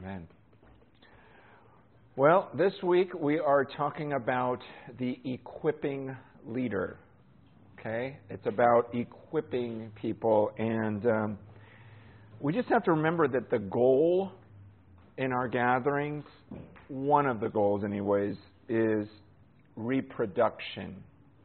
Amen. Well, this week we are talking about the equipping leader. Okay? It's about equipping people. And we just have to remember that the goal in our gatherings, one of the goals anyways, is reproduction.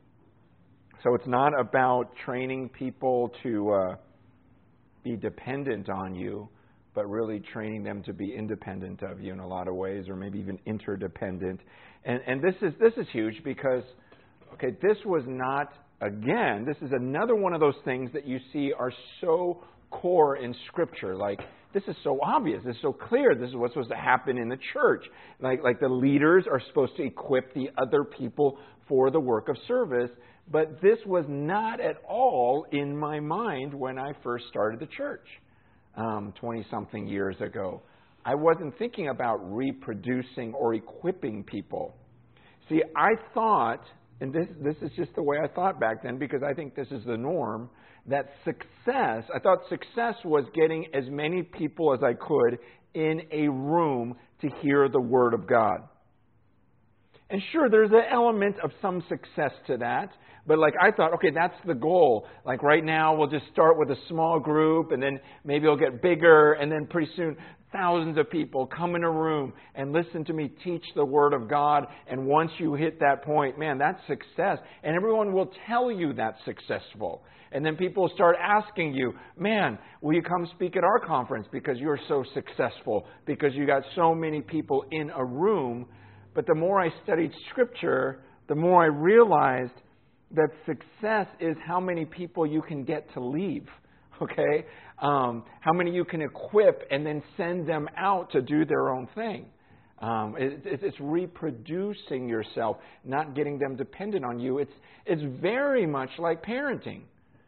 So it's not about training people to be dependent on you, but really training them to be independent of you in a lot of ways, or maybe even interdependent. And this is huge because, okay, this was not, again, this is another one of those things that you see are so core in Scripture. Like, this is so obvious. This is so clear. This is what's supposed to happen in the church. Like the leaders are supposed to equip the other people for the work of service. But this was not at all in my mind when I first started the church 20-something years ago. I wasn't thinking about reproducing or equipping people. See, I thought, and this is just the way I thought back then because I think this is the norm, that I thought success was getting as many people as I could in a room to hear the Word of God. And sure, there's an element of some success to that. But like I thought, okay, that's the goal. Like right now, we'll just start with a small group, and then maybe it'll get bigger, and then pretty soon thousands of people come in a room and listen to me teach the Word of God. And once you hit that point, man, that's success. And everyone will tell you that's successful. And then people start asking you, man, will you come speak at our conference because you're so successful, because you got so many people in a room. But the more I studied Scripture, the more I realized that success is how many people you can get to leave, okay? How many you can equip and then send them out to do their own thing. It's reproducing yourself, not getting them dependent on you. It's very much like parenting.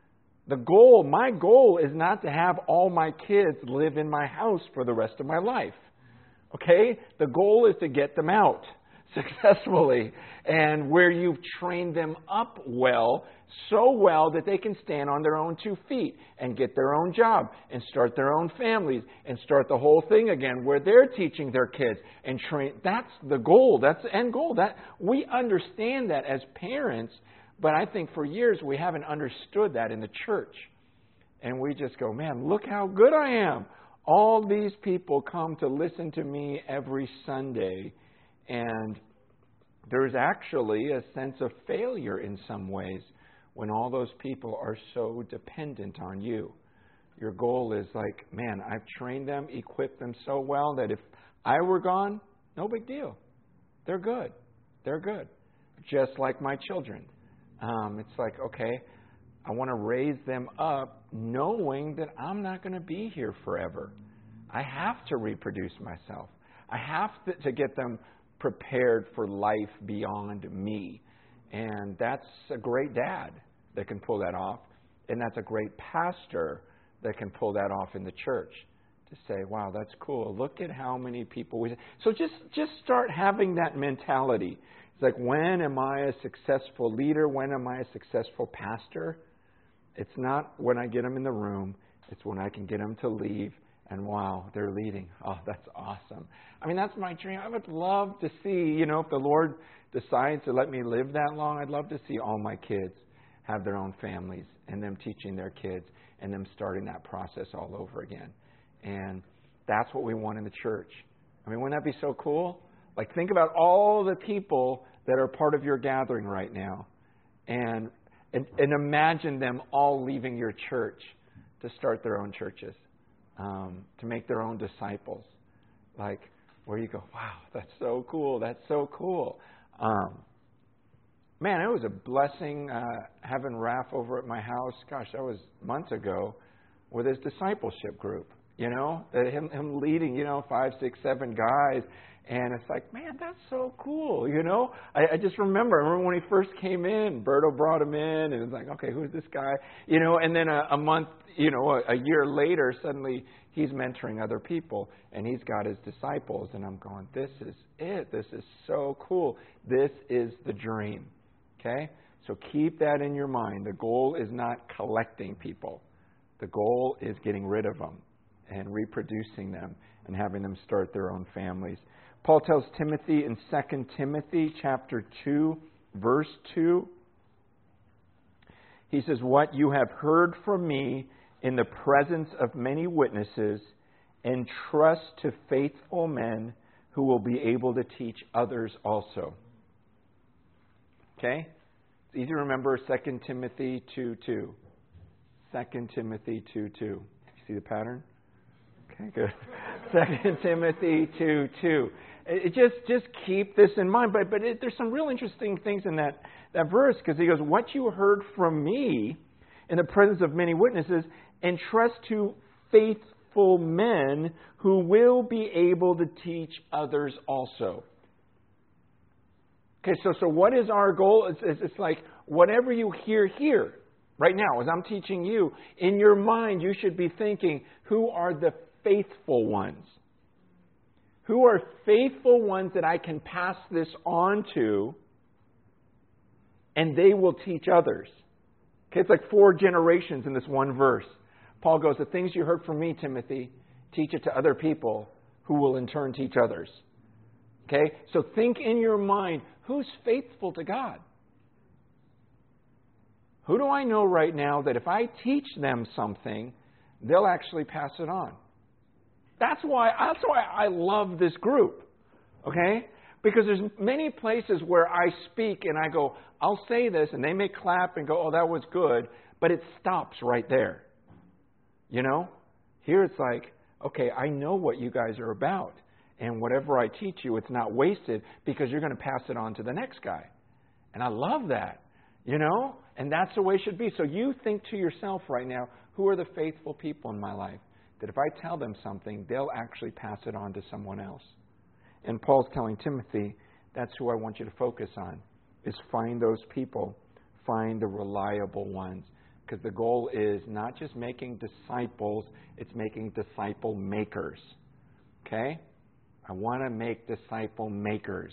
My goal is not to have all my kids live in my house for the rest of my life. Okay? The goal is to get them out successfully, and where you've trained them up well, so well that they can stand on their own 2 feet and get their own job and start their own families and start the whole thing again where they're teaching their kids and train. That's the goal. That's the end goal. That we understand that as parents, but I think for years we haven't understood that in the church. And we just go, man, look how good I am. All these people come to listen to me every Sunday, and there's actually a sense of failure in some ways when all those people are so dependent on you. Your goal is like, man, I've trained them, equipped them so well that if I were gone, no big deal. They're good. They're good. Just like my children. It's like, okay, I want to raise them up knowing that I'm not going to be here forever. I have to reproduce myself. I have to get them prepared for life beyond me. And that's a great dad that can pull that off. And that's a great pastor that can pull that off in the church. To say, wow, that's cool. Look at how many people we... So just start having that mentality. It's like, when am I a successful leader? When am I a successful pastor? It's not when I get them in the room. It's when I can get them to leave. And wow, they're leading. Oh, that's awesome. I mean, that's my dream. I would love to see, if the Lord decides to let me live that long, I'd love to see all my kids have their own families and them teaching their kids and them starting that process all over again. And that's what we want in the church. I mean, wouldn't that be so cool? Like, think about all the people that are part of your gathering right now. And imagine them all leaving your church to start their own churches. To make their own disciples. Like, where you go, wow, that's so cool. That's so cool. Man, it was a blessing having Raph over at my house. Gosh, that was months ago with his discipleship group. Him leading, 5, 6, 7 guys. And it's like, man, that's so cool, I just remember when he first came in, Berto brought him in, and it's like, okay, who's this guy? And then a month, a year later, suddenly he's mentoring other people, and he's got his disciples, and I'm going, this is it. This is so cool. This is the dream, okay? So keep that in your mind. The goal is not collecting people. The goal is getting rid of them and reproducing them and having them start their own families. Paul tells Timothy in 2 Timothy chapter 2, verse 2, he says, "What you have heard from me in the presence of many witnesses, entrust to faithful men who will be able to teach others also." Okay? It's easy to remember 2 Timothy 2:2. 2 Timothy 2:2. You see the pattern? Okay, good. 2 Timothy 2:2. Just keep this in mind. But there's some real interesting things in that verse, because he goes, "What you heard from me in the presence of many witnesses, entrust to faithful men who will be able to teach others also." Okay, so what is our goal? It's like whatever you hear here, right now, as I'm teaching you, in your mind you should be thinking, who are the faithful ones? Who are faithful ones that I can pass this on to, and they will teach others? Okay, it's like 4 generations in this one verse. Paul goes, the things you heard from me, Timothy, teach it to other people who will in turn teach others. Okay, so think in your mind, who's faithful to God? Who do I know right now that if I teach them something, they'll actually pass it on? That's why I love this group. Okay? Because there's many places where I speak and I go, I'll say this, and they may clap and go, oh, that was good, but it stops right there. You know? Here it's like, okay, I know what you guys are about. And whatever I teach you, it's not wasted because you're going to pass it on to the next guy. And I love that. You know? And that's the way it should be. So you think to yourself right now, who are the faithful people in my life? That if I tell them something, they'll actually pass it on to someone else. And Paul's telling Timothy, that's who I want you to focus on, is find those people, find the reliable ones. Because the goal is not just making disciples, it's making disciple makers. Okay? I want to make disciple makers.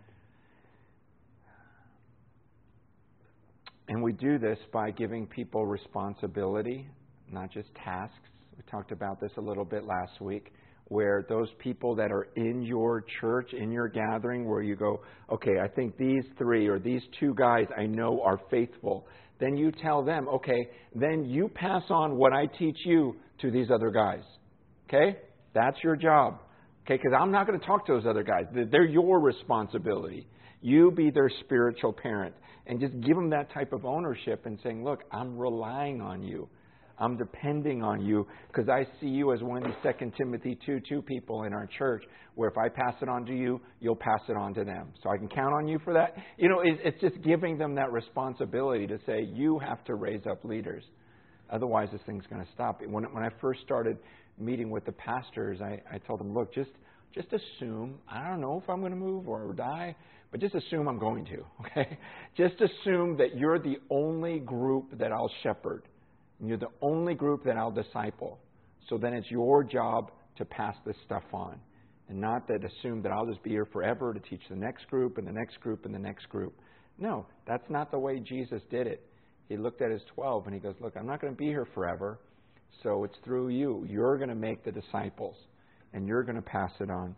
And we do this by giving people responsibility, not just tasks. We talked about this a little bit last week, where those people that are in your church, in your gathering, where you go, okay, I think these 3 or these 2 guys I know are faithful. Then you tell them, okay, then you pass on what I teach you to these other guys. Okay? That's your job. Okay, because I'm not going to talk to those other guys. They're your responsibility. You be their spiritual parent. And just give them that type of ownership and saying, look, I'm relying on you. I'm depending on you because I see you as one of these 2 Timothy 2:2 people in our church where if I pass it on to you, you'll pass it on to them. So I can count on you for that. You know, it's just giving them that responsibility to say, you have to raise up leaders. Otherwise, this thing's going to stop. When I first started meeting with the pastors, I told them, look, just assume, I don't know if I'm going to move or die, but just assume I'm going to, okay? Just assume that you're the only group that I'll shepherd. And you're the only group that I'll disciple. So then it's your job to pass this stuff on. And not that assume that I'll just be here forever to teach the next group and the next group and the next group. No, that's not the way Jesus did it. He looked at his 12 and he goes, look, I'm not going to be here forever. So it's through you. You're going to make the disciples. And you're going to pass it on.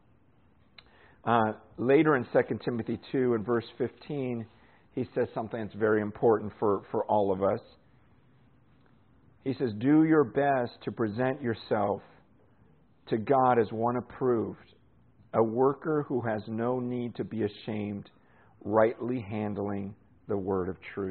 Later in 2 Timothy 2 and verse 15, he says something that's very important for all of us. He says, do your best to present yourself to God as one approved, a worker who has no need to be ashamed, rightly handling the word of truth.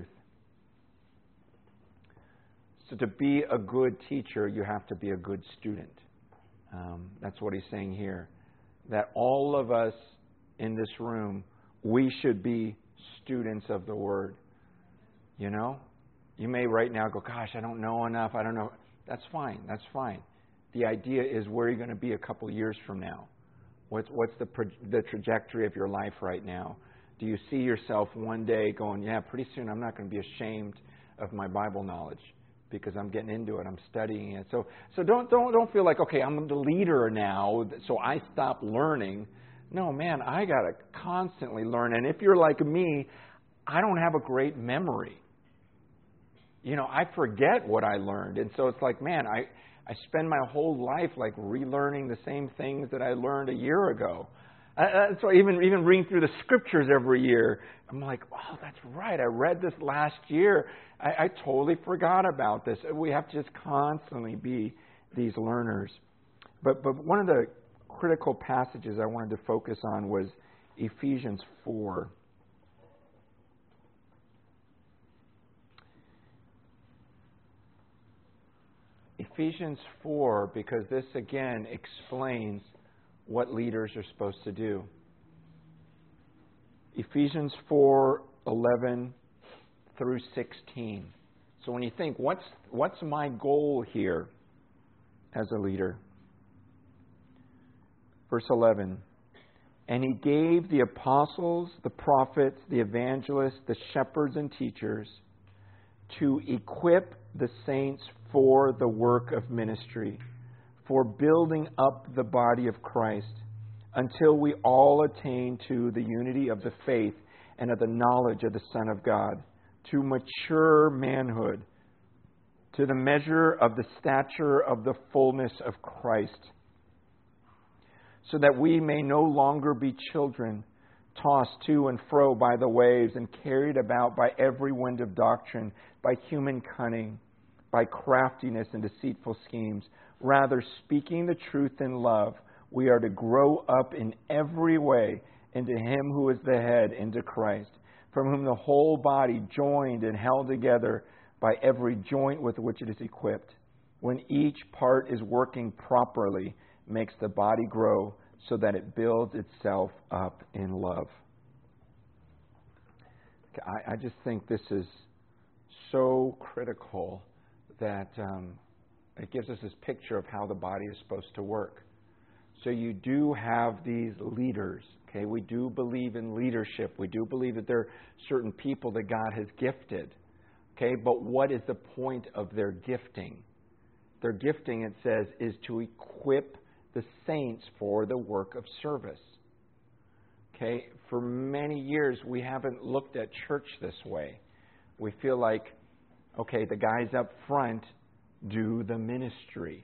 So to be a good teacher, you have to be a good student. That's what he's saying here. That all of us in this room, we should be students of the Word. You know? You may right now go, gosh, I don't know enough. I don't know. That's fine. That's fine. The idea is where you're going to be a couple years from now. What's the trajectory of your life right now? Do you see yourself one day going, yeah, pretty soon I'm not going to be ashamed of my Bible knowledge because I'm getting into it. I'm studying it. So don't feel like, okay, I'm the leader now, so I stop learning. No, man, I got to constantly learn. And if you're like me, I don't have a great memory. You know, I forget what I learned. And so it's like, man, I spend my whole life like relearning the same things that I learned a year ago. So even reading through the scriptures every year, I'm like, oh, that's right. I read this last year. I totally forgot about this. We have to just constantly be these learners. But one of the critical passages I wanted to focus on was Ephesians 4. Ephesians 4, because this again explains what leaders are supposed to do. Ephesians 4:11 through 16. So when you think, what's my goal here as a leader? Verse 11. And He gave the apostles, the prophets, the evangelists, the shepherds and teachers to equip the saints for the work of ministry, for building up the body of Christ, until we all attain to the unity of the faith and of the knowledge of the Son of God, to mature manhood, to the measure of the stature of the fullness of Christ, so that we may no longer be children, tossed to and fro by the waves and carried about by every wind of doctrine, by human cunning, by craftiness and deceitful schemes. Rather, speaking the truth in love, we are to grow up in every way into Him who is the head, into Christ, from whom the whole body, joined and held together by every joint with which it is equipped, when each part is working properly, makes the body grow so that it builds itself up in love. I just think this is so critical that it gives us this picture of how the body is supposed to work. So you do have these leaders. Okay, we do believe in leadership. We do believe that there are certain people that God has gifted. Okay, but what is the point of their gifting? Their gifting, it says, is to equip the saints for the work of service. Okay, for many years we haven't looked at church this way. We feel like, okay, the guys up front do the ministry.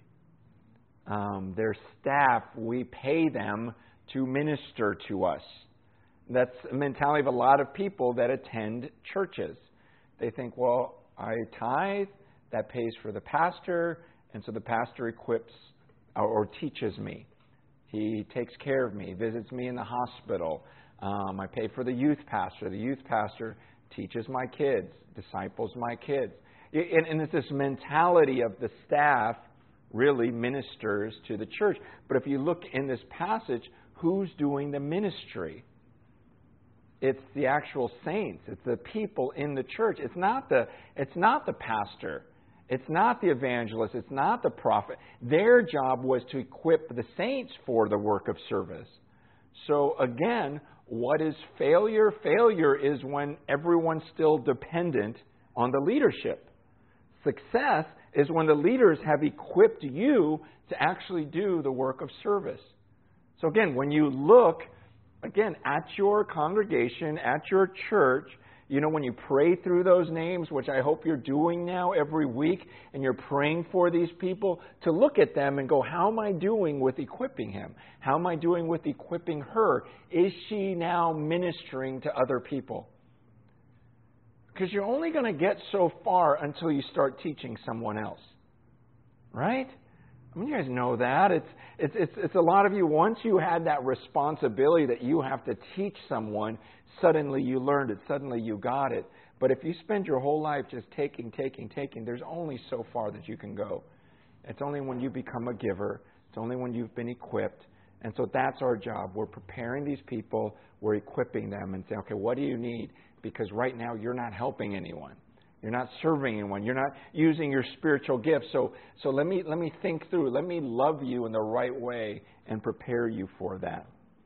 Their staff, we pay them to minister to us. That's the mentality of a lot of people that attend churches. They think, well, I tithe, that pays for the pastor, and so the pastor equips or teaches me. He takes care of me, visits me in the hospital. I pay for the youth pastor. The youth pastor teaches my kids, disciples my kids. And it's this mentality of the staff really ministers to the church. But if you look in this passage, who's doing the ministry? It's the actual saints. It's the people in the church. It's not the pastor. It's not the evangelist. It's not the prophet. Their job was to equip the saints for the work of service. So again, what is failure? Failure is when everyone's still dependent on the leadership. Success is when the leaders have equipped you to actually do the work of service. So again, when you look, again, at your congregation, at your church, you know, when you pray through those names, which I hope you're doing now every week, and you're praying for these people, to look at them and go, how am I doing with equipping him? How am I doing with equipping her? Is she now ministering to other people? Because you're only going to get so far until you start teaching someone else. Right? I mean, you guys know that. It's a lot of you, once you had that responsibility that you have to teach someone, suddenly you learned it, suddenly you got it. But if you spend your whole life just taking, there's only so far that you can go. It's only when you become a giver. It's only when you've been equipped. And so that's our job. We're preparing these people. We're equipping them and saying, okay, what do you need? Because right now you're not helping anyone. You're not serving anyone. You're not using your spiritual gifts. So let me think through. Let me love you in the right way and prepare you for that.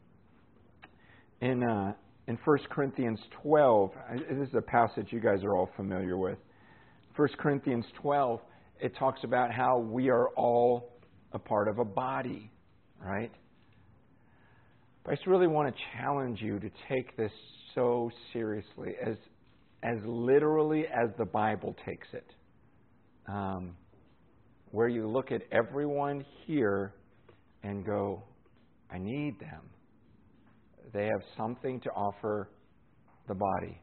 In 1 Corinthians 12, this is a passage you guys are all familiar with. 1 Corinthians 12, it talks about how we are all a part of a body, right? But I just really want to challenge you to take this so seriously, as literally as the Bible takes it. where you look at everyone here and go, I need them. They have something to offer the body.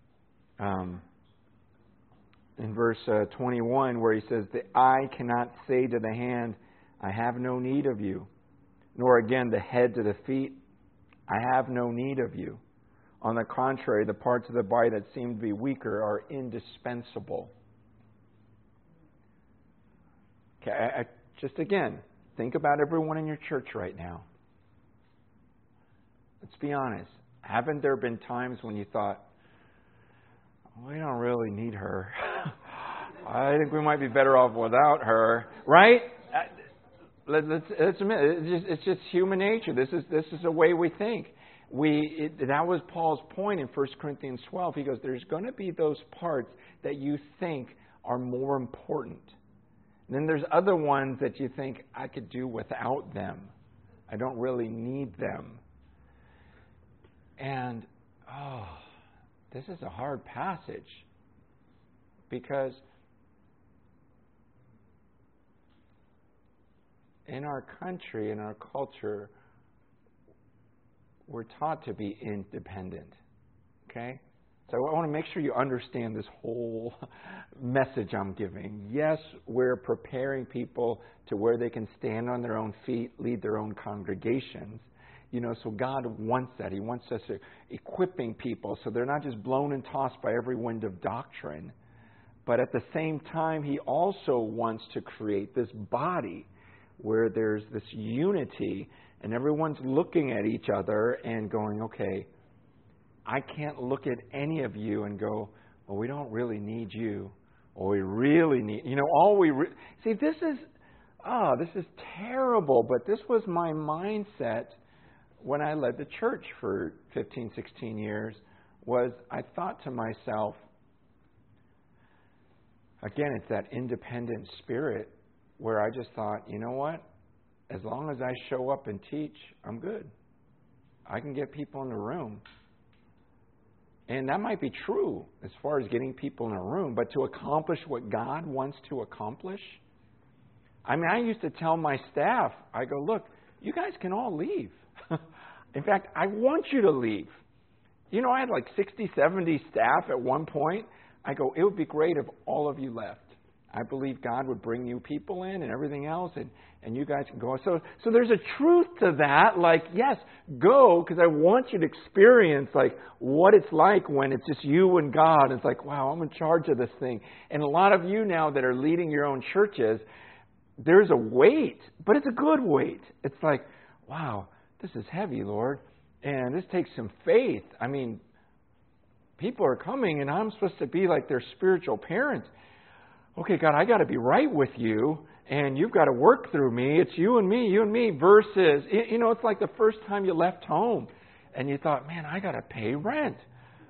In verse 21, where he says, the eye cannot say to the hand, I have no need of you. Nor again the head to the feet, I have no need of you. On the contrary, the parts of the body that seem to be weaker are indispensable. Okay, just again, think about everyone in your church right now. Let's be honest. Haven't there been times when you thought, we don't really need her. I think we might be better off without her. Right? Let's admit it. It's just human nature. This is the way we think. That was Paul's point in 1 Corinthians 12. He goes, there's going to be those parts that you think are more important. And then there's other ones that you think, I could do without them. I don't really need them. And, this is a hard passage. Because in our country, in our culture, we're taught to be independent. Okay? So I want to make sure you understand this whole message I'm giving. Yes, we're preparing people to where they can stand on their own feet, lead their own congregations. So God wants that. He wants us equipping people so they're not just blown and tossed by every wind of doctrine. But at the same time, He also wants to create this body where there's this unity and everyone's looking at each other and going, okay, I can't look at any of you and go, well, we don't really need you. Or we really need, see, this is terrible. But this was my mindset when I led the church for 15, 16 years, was I thought to myself, again, it's that independent spirit where I just thought, you know what? As long as I show up and teach, I'm good. I can get people in the room. And that might be true as far as getting people in a room, but to accomplish what God wants to accomplish, I used to tell my staff, I go, look, you guys can all leave. In fact, I want you to leave. I had like 60, 70 staff at one point. I go, it would be great if all of you left. I believe God would bring you people in and everything else, and you guys can go. So there's a truth to that. Like, yes, go, because I want you to experience like what it's like when it's just you and God. It's like, wow, I'm in charge of this thing. And a lot of you now that are leading your own churches, there's a weight, but it's a good weight. It's like, wow, this is heavy, Lord, and this takes some faith. People are coming, and I'm supposed to be like their spiritual parents. Okay, God, I got to be right with you, and you've got to work through me. It's you and me, versus, it's like the first time you left home, and you thought, man, I got to pay rent.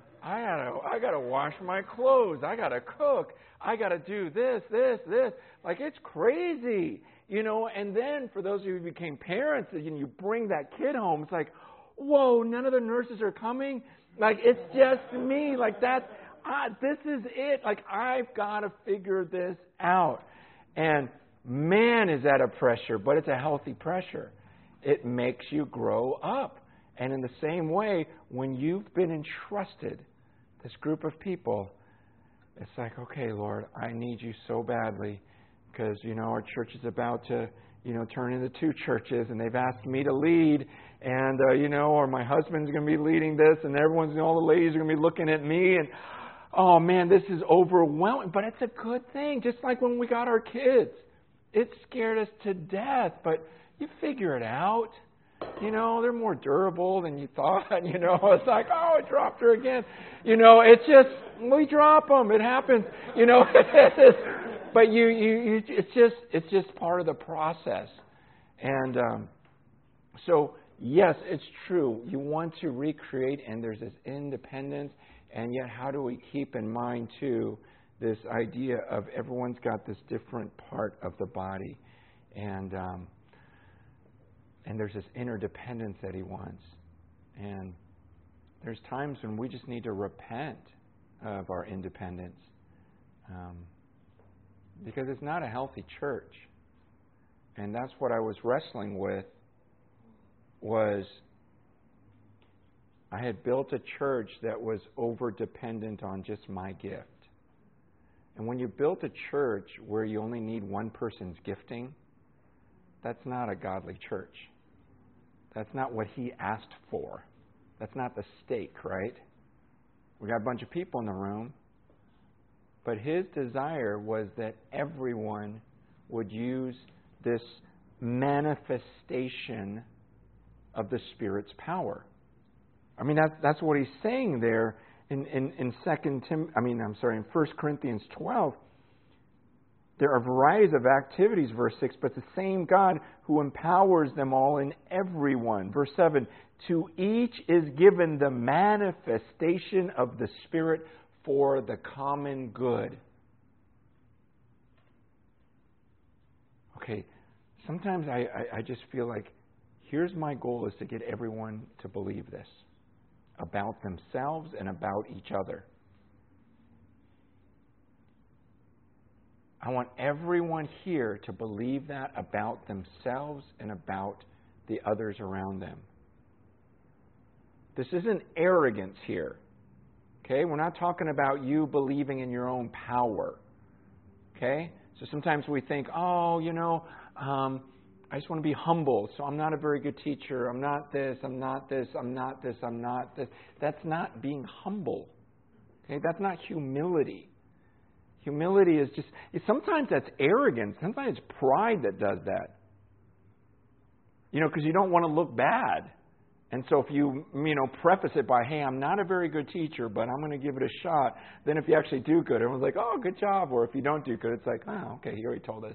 I got to wash my clothes. I got to cook. I got to do this. Like, it's crazy, And then for those of you who became parents, you bring that kid home. It's like, whoa, none of the nurses are coming. Like, it's just me. Like, that. This is it. Like, I've got to figure this out. And man, is that a pressure, but it's a healthy pressure. It makes you grow up. And in the same way, when you've been entrusted this group of people, it's like, okay, Lord, I need you so badly because, our church is about to, turn into 2 churches, and they've asked me to lead, and, or my husband's going to be leading this, and all the ladies are going to be looking at me, and, oh, man, this is overwhelming. But it's a good thing, just like when we got our kids. It scared us to death, but you figure it out. They're more durable than you thought. It's like, oh, I dropped her again. It's just, we drop them. It happens. But it's just part of the process. And so, yes, it's true. You want to recreate, and there's this independence. And yet, how do we keep in mind, too, this idea of everyone's got this different part of the body. And there's this interdependence that He wants. And there's times when we just need to repent of our independence. Because it's not a healthy church. And that's what I was wrestling with, was I had built a church that was over-dependent on just my gift. And when you built a church where you only need one person's gifting, that's not a godly church. That's not what He asked for. That's not the stake, right? We got a bunch of people in the room, but His desire was that everyone would use this manifestation of the Spirit's power. I mean, that's what He's saying there in 1 Corinthians 12. There are varieties of activities, verse 6, but the same God who empowers them all in everyone. Verse 7, to each is given the manifestation of the Spirit for the common good. Okay, sometimes I just feel like, here's my goal, is to get everyone to believe this about themselves and about each other. I want everyone here to believe that about themselves and about the others around them. This isn't arrogance here. Okay? We're not talking about you believing in your own power. Okay? So sometimes we think, I just want to be humble, so I'm not a very good teacher. I'm not this, I'm not this, I'm not this, I'm not this. That's not being humble. Okay? That's not humility. Humility is just, sometimes that's arrogance. Sometimes it's pride that does that. Because you don't want to look bad. And so if you preface it by, hey, I'm not a very good teacher, but I'm going to give it a shot. Then if you actually do good, everyone's like, oh, good job. Or if you don't do good, it's like, oh, okay, he already told us.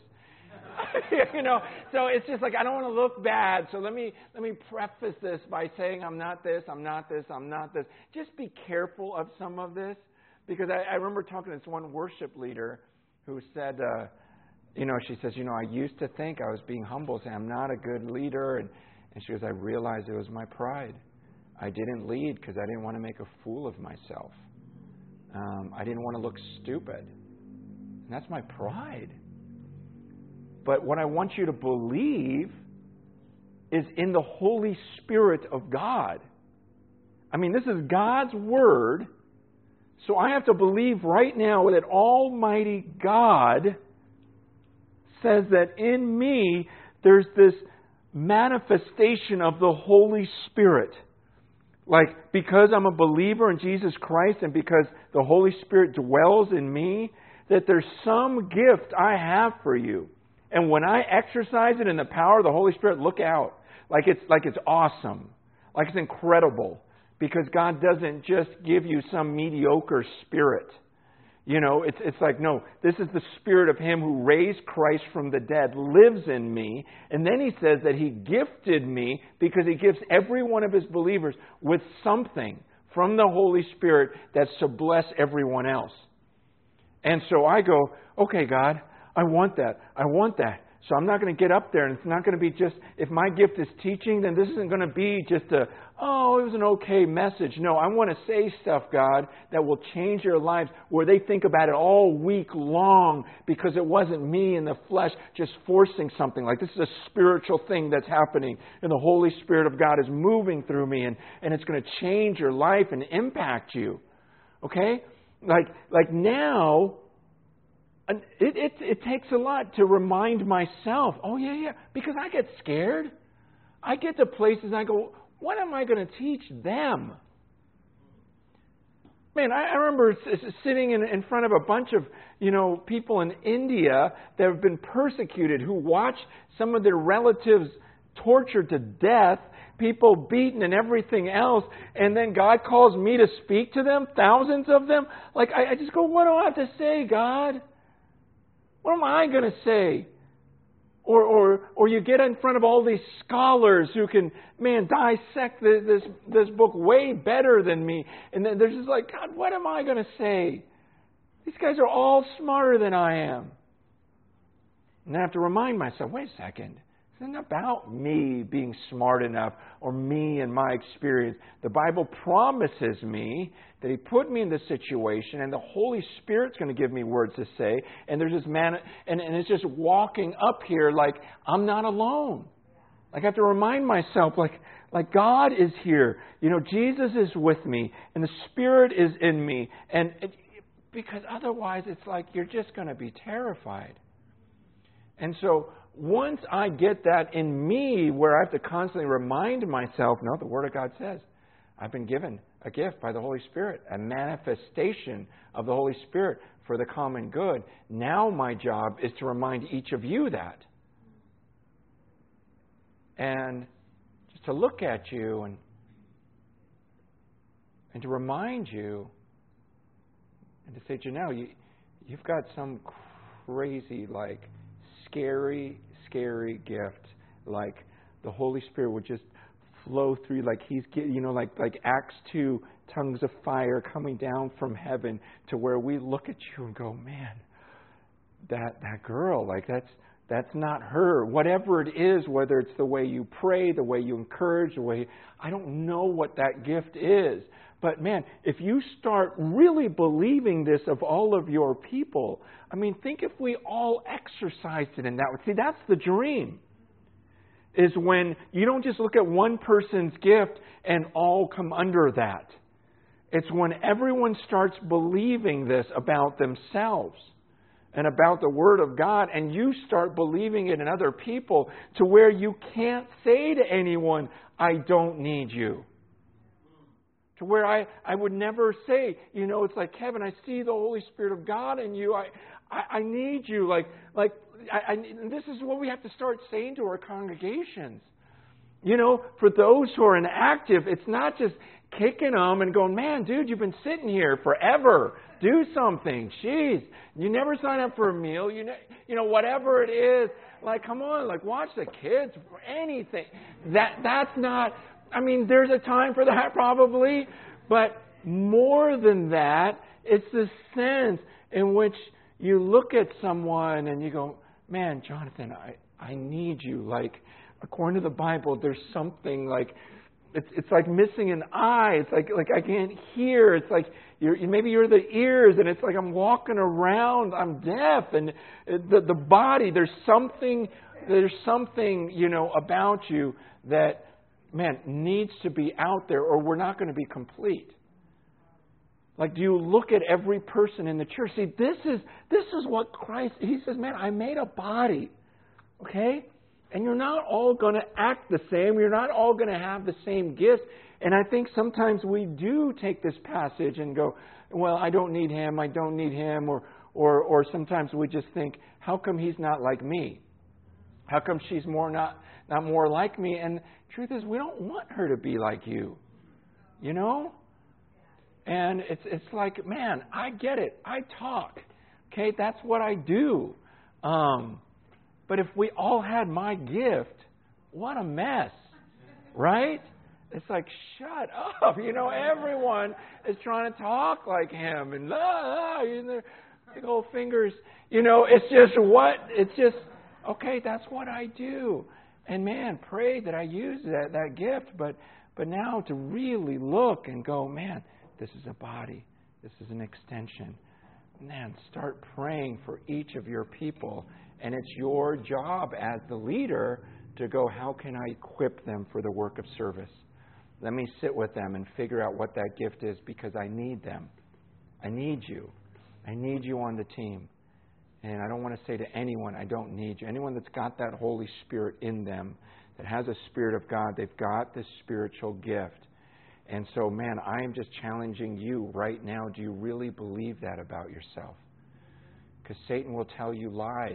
So it's just like, I don't want to look bad. So let me preface this by saying I'm not this, I'm not this, I'm not this. Just be careful of some of this. Because I remember talking to this one worship leader who said, she says, I used to think I was being humble, saying I'm not a good leader. And she goes, I realized it was my pride. I didn't lead because I didn't want to make a fool of myself. I didn't want to look stupid. And that's my pride. But what I want you to believe is in the Holy Spirit of God. I mean, this is God's Word. So I have to believe right now that Almighty God says that in me there's this manifestation of the Holy Spirit. Like, because I'm a believer in Jesus Christ and because the Holy Spirit dwells in me, that there's some gift I have for you. And when I exercise it in the power of the Holy Spirit, look out. Like it's awesome. Like it's incredible. Because God doesn't just give you some mediocre spirit. It's like, no, this is the Spirit of Him who raised Christ from the dead, lives in me. And then He says that He gifted me because He gives every one of His believers with something from the Holy Spirit that's to bless everyone else. And so I go, okay, God, I want that. I want that. So I'm not going to get up there, and it's not going to be just, if my gift is teaching, then this isn't going to be just it was an okay message. No, I want to say stuff, God, that will change their lives, where they think about it all week long, because it wasn't me in the flesh just forcing something. Like, this is a spiritual thing that's happening, and the Holy Spirit of God is moving through me, and it's going to change your life and impact you. Okay? Like now, it takes a lot to remind myself, because I get scared. I get to places and I go, what am I going to teach them? Man, I remember sitting in front of a bunch of, people in India that have been persecuted, who watched some of their relatives tortured to death, people beaten and everything else, and then God calls me to speak to them, thousands of them. Like, I just go, what do I have to say, God? What am I going to say? Or you get in front of all these scholars who can, dissect this book way better than me. And then they're just like, God, what am I going to say? These guys are all smarter than I am. And I have to remind myself, wait a second. It's isn't about me being smart enough or me and my experience. The Bible promises me that He put me in this situation and the Holy Spirit's going to give me words to say. And there's this man, and it's just walking up here like I'm not alone. Like I have to remind myself, like God is here. You know, Jesus is with me and the Spirit is in me. And because otherwise it's like you're just going to be terrified. And so once I get that in me where I have to constantly remind myself, no, the Word of God says, I've been given a gift by the Holy Spirit, a manifestation of the Holy Spirit for the common good. Now my job is to remind each of you that. And just to look at you and to remind you and to say, Janelle, you've got some crazy, scary gift. Like the Holy Spirit would just flow through, like He's, like Acts 2, tongues of fire coming down from heaven to where we look at you and go, man, that girl, that's not her. Whatever it is, whether it's the way you pray, the way you encourage, I don't know what that gift is. But man, if you start really believing this of all of your people, I mean, think if we all exercised it in that way. See, that's the dream. Is when you don't just look at one person's gift and all come under that. It's when everyone starts believing this about themselves and about the Word of God, and you start believing it in other people to where you can't say to anyone, I don't need you. To where I would never say, it's like, Kevin, I see the Holy Spirit of God in you. I need you. This is what we have to start saying to our congregations. For those who are inactive, it's not just kicking them and going, man, dude, you've been sitting here forever. Do something. Jeez. You never sign up for a meal. Whatever it is. Come on, watch the kids. Anything. That's not... I mean, there's a time for that probably. But more than that, it's the sense in which you look at someone and you go, man, Jonathan, I need you. According to the Bible, there's something it's like missing an eye. It's like I can't hear. It's like maybe you're the ears, and it's like I'm walking around. I'm deaf, and the body. There's something about you that, man, needs to be out there, or we're not going to be complete. Do you look at every person in the church? See, this is what Christ, He says, man, I made a body. Okay? And you're not all going to act the same. You're not all going to have the same gifts. And I think sometimes we do take this passage and go, well, I don't need him. I don't need him. Or sometimes we just think, how come he's not like me? How come she's not more like me? And the truth is, we don't want her to be like you. And it's like, man, I get it. I talk. Okay, that's what I do. But if we all had my gift, what a mess, right? It's like, shut up. Everyone is trying to talk like him and their big old fingers. It's just, okay, that's what I do. And man, pray that I use that gift. But now to really look and go, man, this is a body. This is an extension. Man, start praying for each of your people. And it's your job as the leader to go, how can I equip them for the work of service? Let me sit with them and figure out what that gift is, because I need them. I need you. I need you on the team. And I don't want to say to anyone, I don't need you. Anyone that's got that Holy Spirit in them, that has a Spirit of God, they've got this spiritual gift. And so, man, I am just challenging you right now. Do you really believe that about yourself? Because Satan will tell you lies.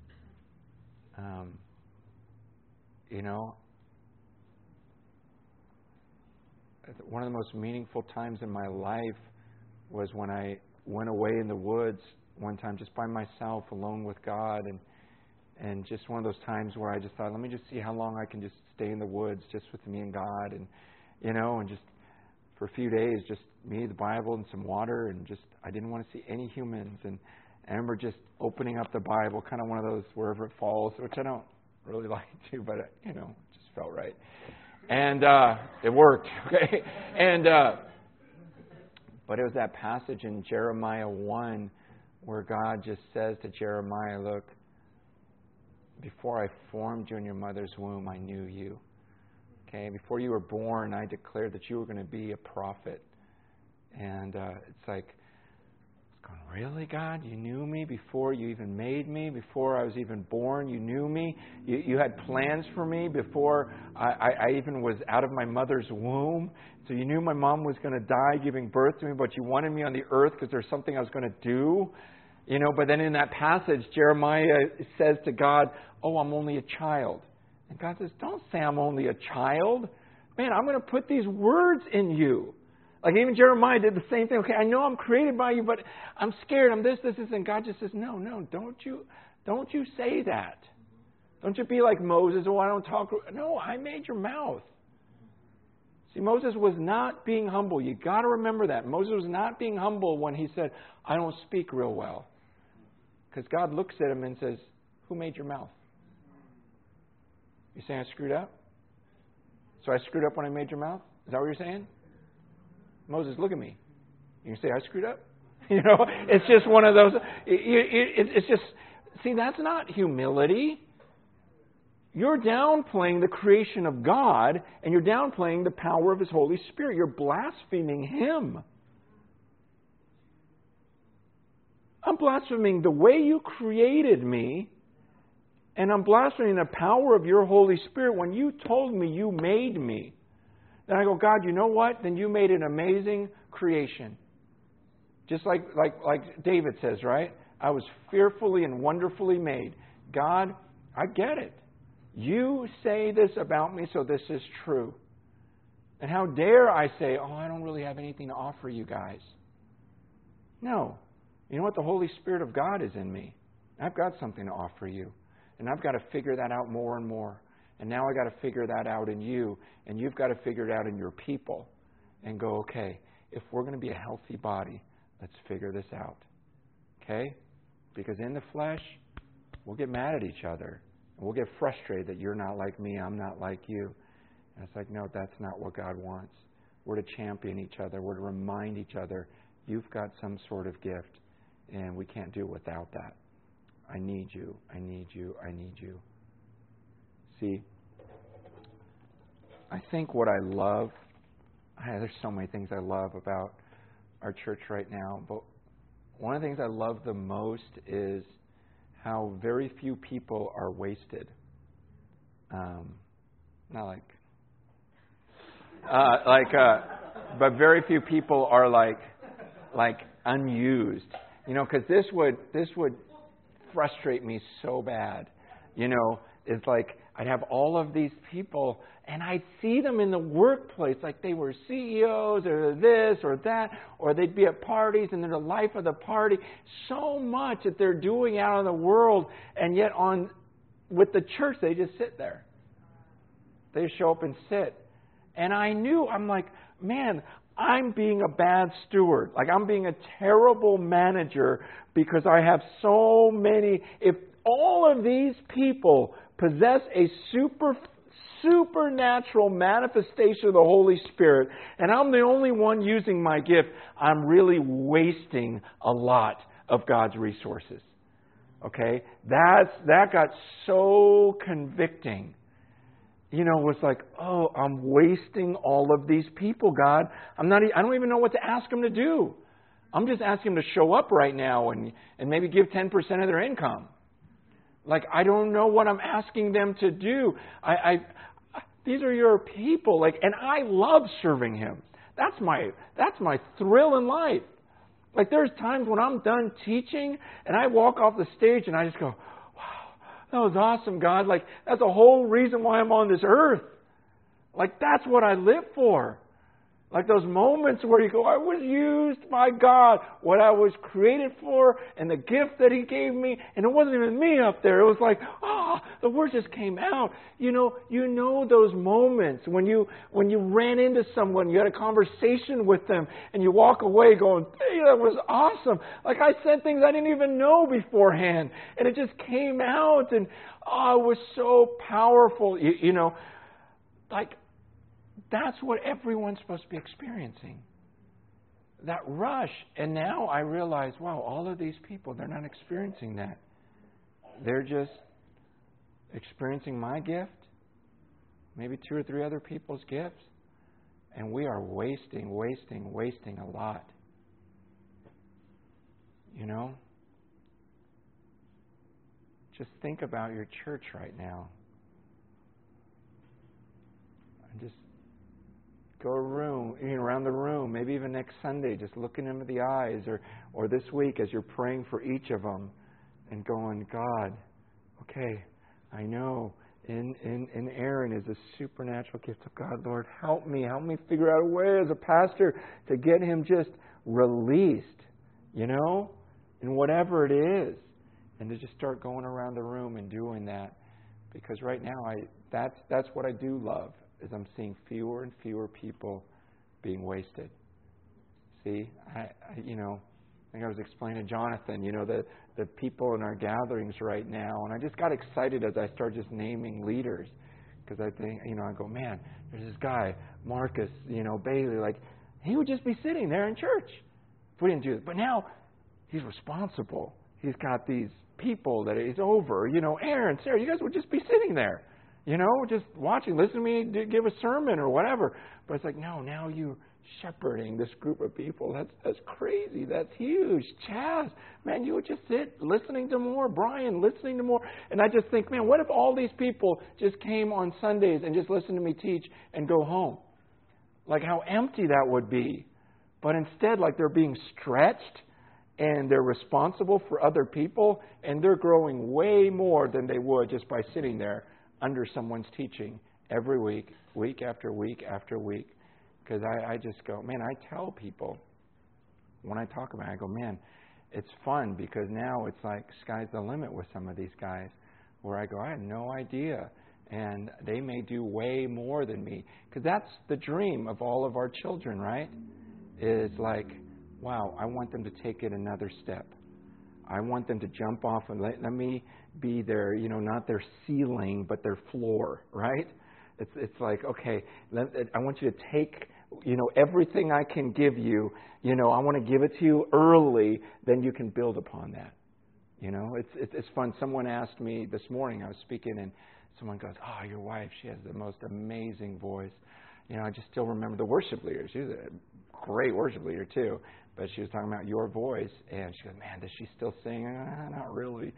One of the most meaningful times in my life was when I went away in the woods one time just by myself, alone with God, and just one of those times where I just thought, let me just see how long I can just stay in the woods just with me and God, and just for a few days, just me, the Bible, and some water, and just I didn't want to see any humans. And I remember just opening up the Bible, kind of one of those wherever it falls, which I really like to, but, it just felt right. And it worked, okay? And but it was that passage in Jeremiah 1 where God just says to Jeremiah, look, before I formed you in your mother's womb, I knew you. Okay, before you were born, I declared that you were going to be a prophet. And it's like, going, really, God? You knew me before you even made me? Before I was even born, you knew me? You had plans for me before I even was out of my mother's womb? So you knew my mom was going to die giving birth to me, but you wanted me on the earth because there's something I was going to do? But then in that passage, Jeremiah says to God, oh, I'm only a child. And God says, don't say I'm only a child. Man, I'm going to put these words in you. Like even Jeremiah did the same thing. Okay, I know I'm created by you, but I'm scared. I'm this. And God just says, no, don't you say that. Don't you be like Moses, oh, I don't talk. No, I made your mouth. See, Moses was not being humble. You got to remember that. Moses was not being humble when he said, I don't speak real well. Because God looks at him and says, who made your mouth? You saying I screwed up? So I screwed up when I made your mouth? Is that what you're saying? Moses, look at me. You can say I screwed up? It's just one of those. It's just, see, that's not humility. You're downplaying the creation of God, and you're downplaying the power of His Holy Spirit. You're blaspheming Him. I'm blaspheming the way you created me, and I'm blaspheming the power of your Holy Spirit when you told me you made me. Then I go, God, you know what? Then you made an amazing creation. Just like David says, right? I was fearfully and wonderfully made. God, I get it. You say this about me, so this is true. And how dare I say, oh, I don't really have anything to offer you guys. No. You know what? The Holy Spirit of God is in me. I've got something to offer you. And I've got to figure that out more and more. And now I've got to figure that out in you. And you've got to figure it out in your people. And go, okay, if we're going to be a healthy body, let's figure this out. Okay? Because in the flesh, we'll get mad at each other. And we'll get frustrated that you're not like me, I'm not like you. And it's like, no, that's not what God wants. We're to champion each other. We're to remind each other, you've got some sort of gift. And we can't do without that. I need you. I need you. I need you. See, I think what I love, there's so many things I love about our church right now, but one of the things I love the most is how very few people are wasted. But very few people are like unused. Because this would frustrate me so bad. It's like I'd have all of these people and I'd see them in the workplace like they were CEOs or this or that, or they'd be at parties and they're the life of the party. So much that they're doing out in the world, and yet with the church they just sit there. They just show up and sit. And I'm like, man, I'm being a bad steward. Like I'm being a terrible manager because I have so many. If all of these people possess a supernatural manifestation of the Holy Spirit, and I'm the only one using my gift, I'm really wasting a lot of God's resources. Okay? That got so convicting. It was like, oh, I'm wasting all of these people, God. I don't even know what to ask them to do. I'm just asking them to show up right now and maybe give 10% of their income. Like, I don't know what I'm asking them to do. These are your people. And I love serving Him. That's my thrill in life. Like, there's times when I'm done teaching and I walk off the stage and I just go, that was awesome, God. Like, that's the whole reason why I'm on this earth. Like, that's what I live for. Like those moments where you go, I was used by God, what I was created for, and the gift that He gave me, and it wasn't even me up there. It was like, the word just came out. You know those moments when you ran into someone, you had a conversation with them, and you walk away going, hey, that was awesome. Like I said things I didn't even know beforehand, and it just came out, and it was so powerful. Like, that's what everyone's supposed to be experiencing. That rush. And now I realize, wow, all of these people, they're not experiencing that. They're just experiencing my gift, maybe 2 or 3 other people's gifts. And we are wasting a lot. Just think about your church right now. And just go around the room, maybe even next Sunday, just looking them in the eyes, or this week as you're praying for each of them and going, God, okay, I know in Aaron is a supernatural gift of God. Lord, help me figure out a way as a pastor to get him just released, in whatever it is, and to just start going around the room and doing that, because right now that's what I do love. Is I'm seeing fewer and fewer people being wasted. See, I think I was explaining to Jonathan, the people in our gatherings right now, and I just got excited as I started just naming leaders, because I think, I go, man, there's this guy, Marcus, Bailey, like, he would just be sitting there in church if we didn't do it. But now he's responsible. He's got these people that he's over. Aaron, Sarah, you guys would just be sitting there. Just watching, listening to me give a sermon or whatever. But it's like, no, now you're shepherding this group of people. That's crazy. That's huge. Chaz, man, you would just sit listening to more. Brian, listening to more. And I just think, man, what if all these people just came on Sundays and just listened to me teach and go home? Like how empty that would be. But instead, like they're being stretched and they're responsible for other people and they're growing way more than they would just by sitting there under someone's teaching every week, week after week after week. Because I just go, man, I tell people, when I talk about it, I go, man, it's fun because now it's like sky's the limit with some of these guys where I go, I had no idea. And they may do way more than me. Because that's the dream of all of our children, right? Is like, wow, I want them to take it another step. I want them to jump off and let me be their, not their ceiling, but their floor, right? It's like, okay, I want you to take, everything I can give you, I want to give it to you early, then you can build upon that. It's fun. Someone asked me this morning, I was speaking, and someone goes, your wife, she has the most amazing voice. I just still remember the worship leader. She's a great worship leader too. But she was talking about your voice, and she goes, man, does she still sing? Not really.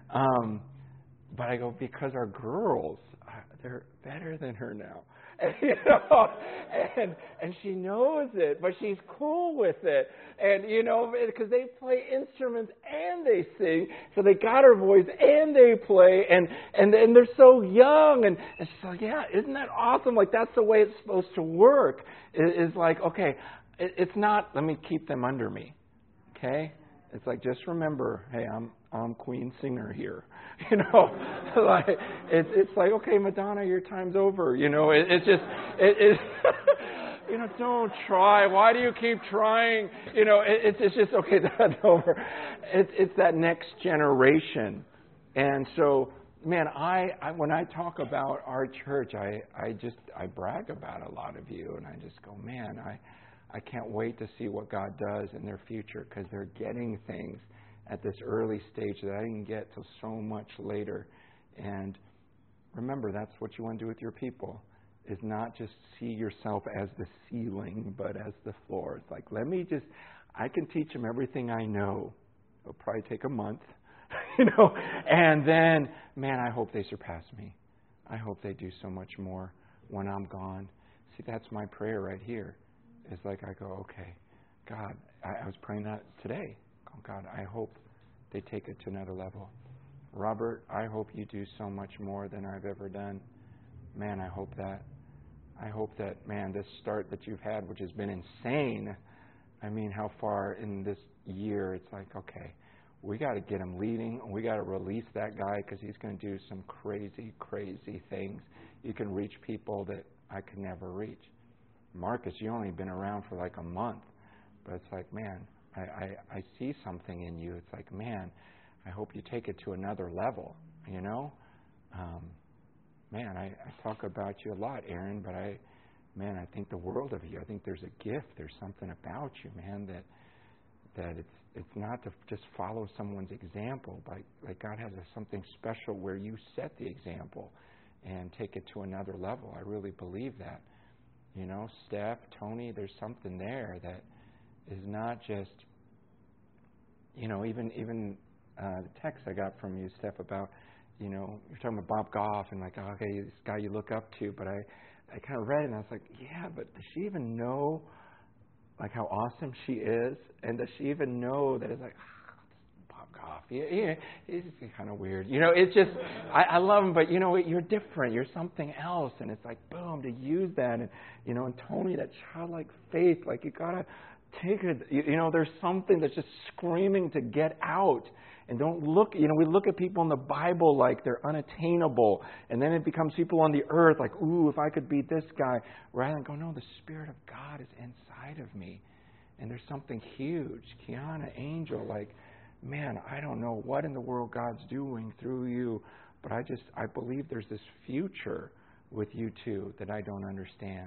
But I go, because our girls, they're better than her now. And she knows it, but she's cool with it. And, because they play instruments and they sing, so they got her voice and they play, and they're so young. And she's like, yeah, isn't that awesome? Like, that's the way it's supposed to work. It's like, okay, it's not, let me keep them under me, okay? It's like, just remember, hey, I'm queen singer here, like it's like, okay, Madonna, your time's over, it's just, don't try. Why do you keep trying? It's just, okay, that's over. It's that next generation, and so, man, I when I talk about our church, I brag about a lot of you, and I just go, man, I can't wait to see what God does in their future because they're getting things at this early stage that I didn't get till so much later. And remember, that's what you want to do with your people, is not just see yourself as the ceiling, but as the floor. It's like, I can teach them everything I know. It'll probably take a month, and then, man, I hope they surpass me. I hope they do so much more when I'm gone. See, that's my prayer right here. It's like I go, okay, God, I was praying that today. Oh, God, I hope they take it to another level. Robert, I hope you do so much more than I've ever done. Man, I hope that. I hope that, man, this start that you've had, which has been insane, I mean, how far in this year, it's like, okay, we got to get him leading, and we got to release that guy because he's going to do some crazy, crazy things. You can reach people that I could never reach. Marcus, you only been around for like a month, but it's like, man, I see something in you. It's like, man, I hope you take it to another level, you know? Man, I talk about you a lot, Aaron, but I think the world of you. I think there's a gift. There's something about you, man, that it's not to just follow someone's example, but like God has something special where you set the example and take it to another level. I really believe that. You know, Steph, Tony, there's something there that is not just, you know, even the text I got from you, Steph, about, you know, you're talking about Bob Goff and like, okay, this guy you look up to, but I kind of read it and I was like, yeah, but does she even know like how awesome she is? And does she even know that it's like, Bob Goff, yeah, he's kind of weird. You know, it's just, I love him, but you know, you're different. You're something else. And it's like, boom, to use that. And, you know, and Tony, that childlike faith, like you got to take it. You know, there's something that's just screaming to get out. And don't look, you know, we look at people in the Bible like they're unattainable. And then it becomes people on the earth like, ooh, if I could be this guy. Rather than go, no, the Spirit of God is inside of me. And there's something huge. Kiana, Angel, like, man, I don't know what in the world God's doing through you. But I believe there's this future with you two that I don't understand.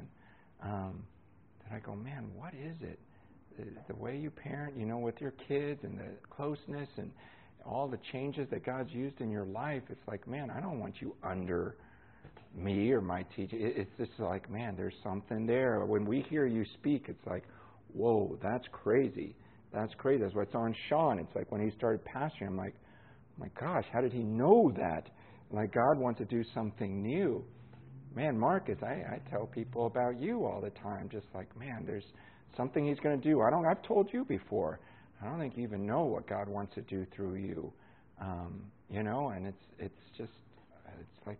That I go, man, what is it? The way you parent, you know, with your kids and the closeness and all the changes that God's used in your life, it's like, man, I don't want you under me or my teaching. It's just like, man, there's something there. When we hear you speak, it's like, whoa, that's crazy. That's crazy. That's what's on Sean. It's like when he started pastoring, I'm like, my gosh, how did he know that? Like God wants to do something new. Man, Marcus, I tell people about you all the time, just like, man, there's something he's going to do. I've told you before. I don't think you even know what God wants to do through you. You know, and it's like,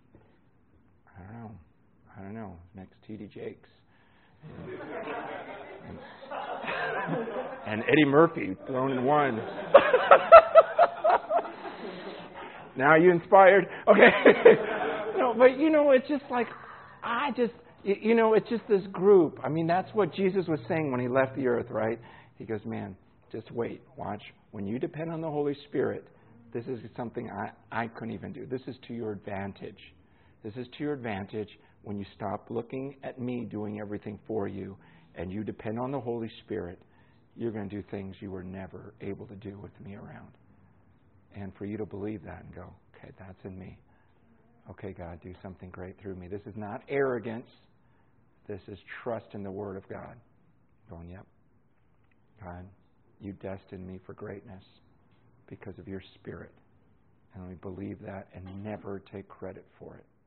I don't know. Next TD Jakes. And Eddie Murphy thrown in one. Now you inspired? Okay. No, but you know, it's just like, you know, it's just this group. I mean, that's what Jesus was saying when he left the earth, right? He goes, man, just wait, watch. When you depend on the Holy Spirit, this is something I couldn't even do. This is to your advantage. This is to your advantage when you stop looking at me doing everything for you and you depend on the Holy Spirit. You're going to do things you were never able to do with me around. And for you to believe that and go, okay, that's in me. Okay, God, do something great through me. This is not arrogance. This is trust in the Word of God. Going, yep, God, you destined me for greatness because of your Spirit. And we believe that and never take credit for it.